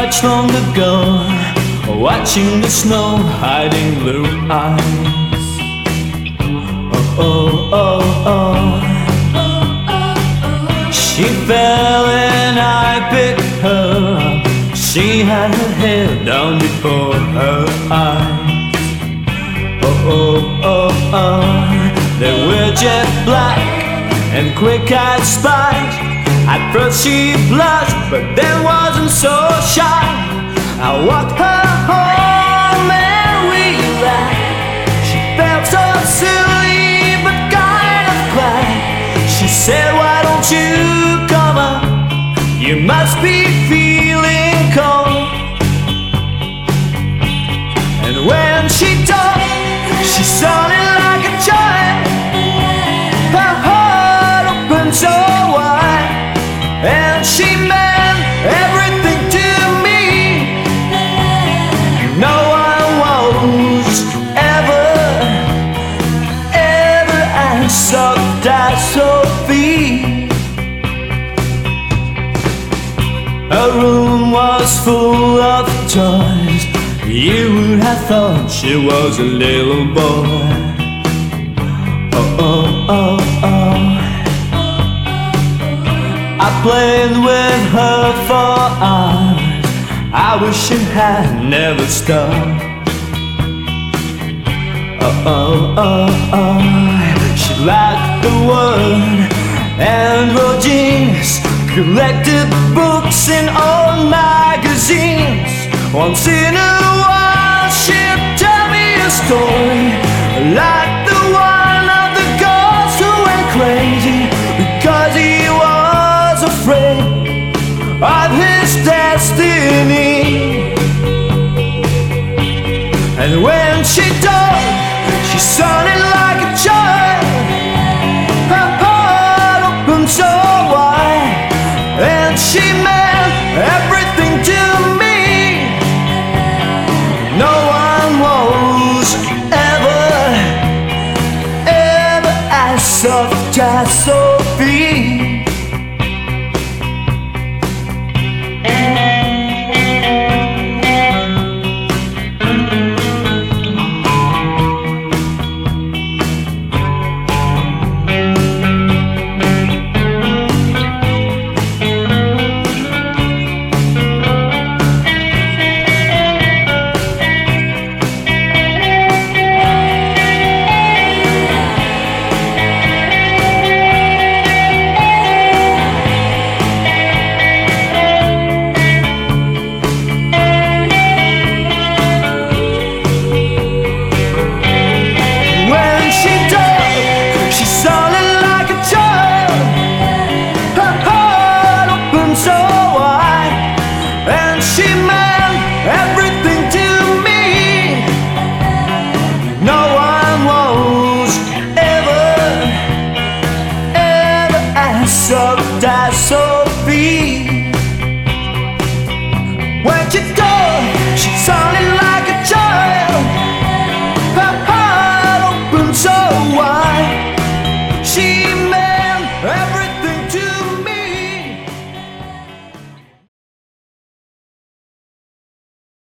much long ago, watching the snow hiding blue eyes. Oh, oh, oh, oh. She fell and I picked her up. She had her hair down before her eyes. Oh, oh, oh, oh. They were jet black and quick-eyed spies. At first she blushed, but then wasn't so shy. I walked her home and we laughed. She felt so silly but kind of glad. She said, why don't you come up? You must be feeling cold. And when she talked, she sounded like a child. Her heart opened so wide, and she meant everything to me. No one was ever as soft as Sophie. Her room was full of toys. You would have thought she was a little boy. Oh, oh, oh, oh. I played with her for hours. I wish it had never stopped. Oh, oh, oh, oh. She liked the word and wrote jeans, collected books in old magazines. Once in a while she'd tell me a story, like the one of the ghost who went crazy because he was afraid of his destiny. And when she talked, she sounded like a child. Her heart opened so wide, and she made